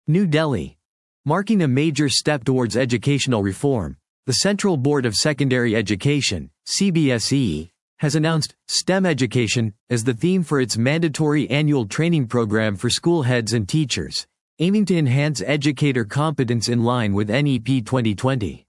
New Delhi. Marking a major step towards educational reform, the Central Board of Secondary Education, CBSE, has announced STEM education as the theme for its mandatory annual training program for school heads and teachers, aiming to enhance educator competence in line with NEP 2020.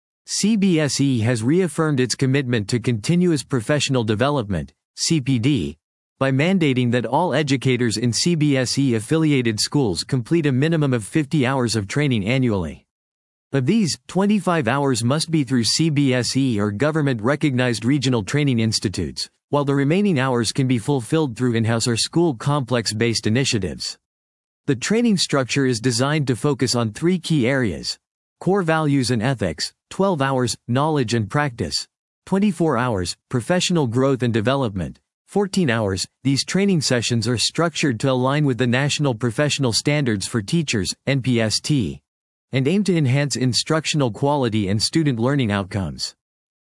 CBSE has reaffirmed its commitment to continuous professional development, CPD, by mandating that all educators in CBSE-affiliated schools complete a minimum of 50 hours of training annually. Of these, 25 hours must be through CBSE or government-recognized regional training institutes, while the remaining hours can be fulfilled through in-house or school complex-based initiatives. The training structure is designed to focus on 3 key areas: core values and ethics, 12 hours, knowledge and practice, 24 hours, professional growth and development, 14 hours. These training sessions are structured to align with the National Professional Standards for Teachers, NPST, and aim to enhance instructional quality and student learning outcomes.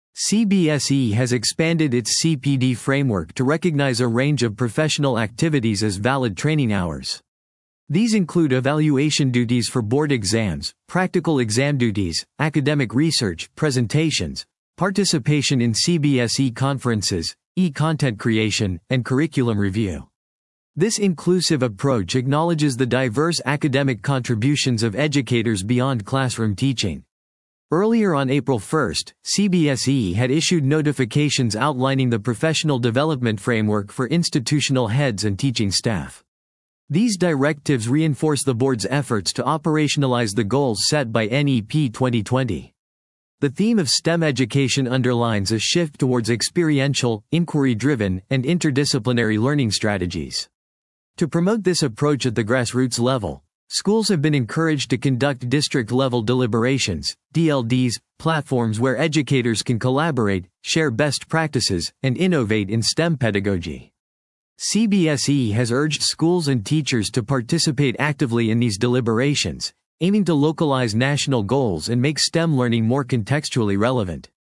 CBSE has expanded its CPD framework to recognize a range of professional activities as valid training hours. These include evaluation duties for board exams, practical exam duties, academic research, presentations, participation in CBSE conferences, e-content creation, and curriculum review. This inclusive approach acknowledges the diverse academic contributions of educators beyond classroom teaching. Earlier on April 1, CBSE had issued notifications outlining the professional development framework for institutional heads and teaching staff. These directives reinforce the board's efforts to operationalize the goals set by NEP 2020. The theme of STEM education underlines a shift towards experiential, inquiry-driven, and interdisciplinary learning strategies. To promote this approach at the grassroots level, schools have been encouraged to conduct district-level deliberations, DLDs, platforms where educators can collaborate, share best practices, and innovate in STEM pedagogy. CBSE has urged schools and teachers to participate actively in these deliberations, aiming to localize national goals and make STEM learning more contextually relevant.